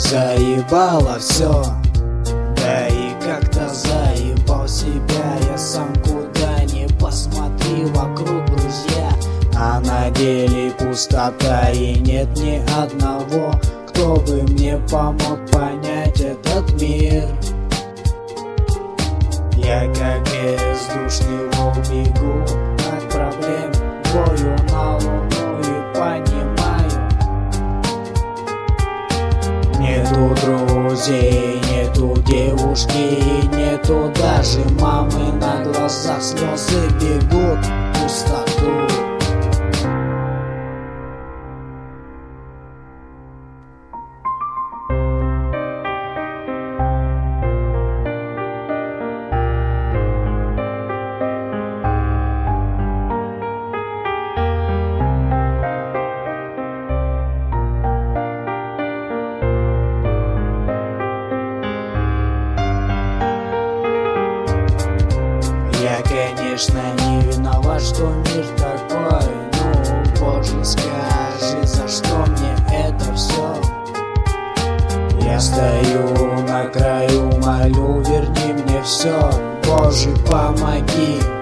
заебало все. Да и как-то заебал себя я сам, куда ни посмотри вокруг, друзья. А на деле пустота, и нет ни одного, кто бы мне помог понять этот мир. Я как бездушный волк бегу от проблем, бою на луну и понимаю: нету друзей, нету девушки, нету даже мамы. На глазах слезы бегут в пустоту. Я, конечно, не виноват, что мир такой. Ну, Боже, скажи, за что мне это все? Я стою на краю, молю, верни мне все. Боже, помоги.